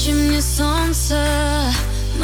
Зачем мне солнце,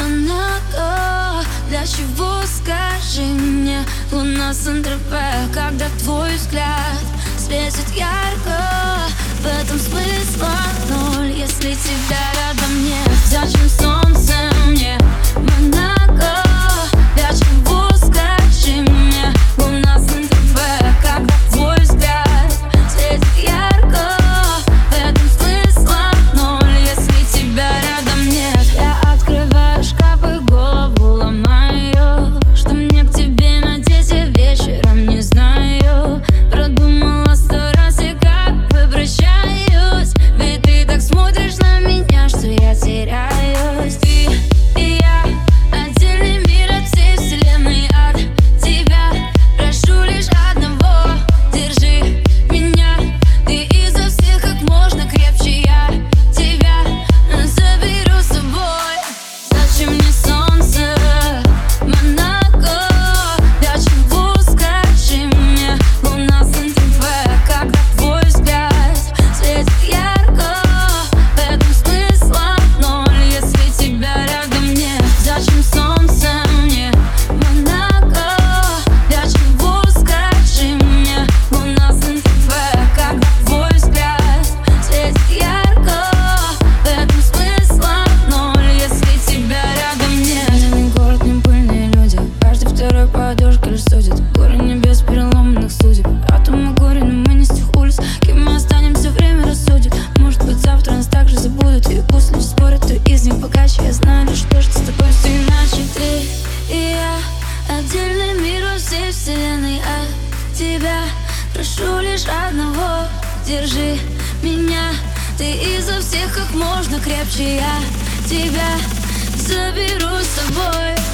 Монако? Для чего, скажи мне, луна Сан-Тропе, когда твой взгляд светит ярко? В этом смысла ноль, если тебя рядом нет. Зачем солнце мне, Монако? Для чего, скажи мне, луна Сан-Тропе, когда твой взгляд светит ярко? В этом смысла ноль, если тебя рядом нет. Я открываю шкаф и голову ломаю, что мне к тебе надеть я вечером не знаю. Продумала 100 раз и как бы прощаюсь, ведь ты так смотришь на меня, что я теряюсь. Ты и я отдельный мир от всей вселенной, от тебя прошу лишь одного: держи меня, ты изо всех как можно крепче, я тебя заберу с собой. Зачем мне солнце, Монако? Для чего, скажи мне, луна Сан-Тропе, когда твой взгляд светит ярко? В этом смысла ноль, если тебя рядом нет. Зачем солнце мне, Монако? Для чего, скажи мне, луна Сан-Тропе, когда твой взгляд светит ярко? В этом смысла ноль, если тебя рядом нет. Медленный город, не пыльные люди, каждый второй подушка лишь судит. Горы небес переломанных судеб, атомы горе, но мы не с тех улиц. Кем мы останемся, время рассудит. Может быть, завтра нас также забудут, и пусть лишь спорят, кто из них богаче. Я знаю лишь то, что с тобой все иначе. Ты и я отдельный мир во всей вселенной, от тебя прошу лишь одного: держи меня, ты изо всех как можно крепче, я тебя заберу с собой.